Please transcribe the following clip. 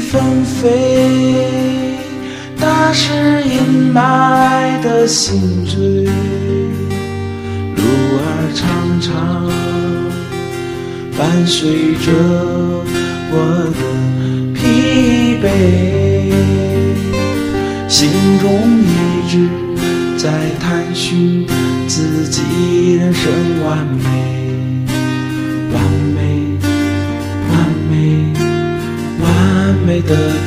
纷飞，打湿阴霾的心醉。路儿长长，伴随着我的疲惫，心中一直在探寻自己人生完美，完美，完美，完美的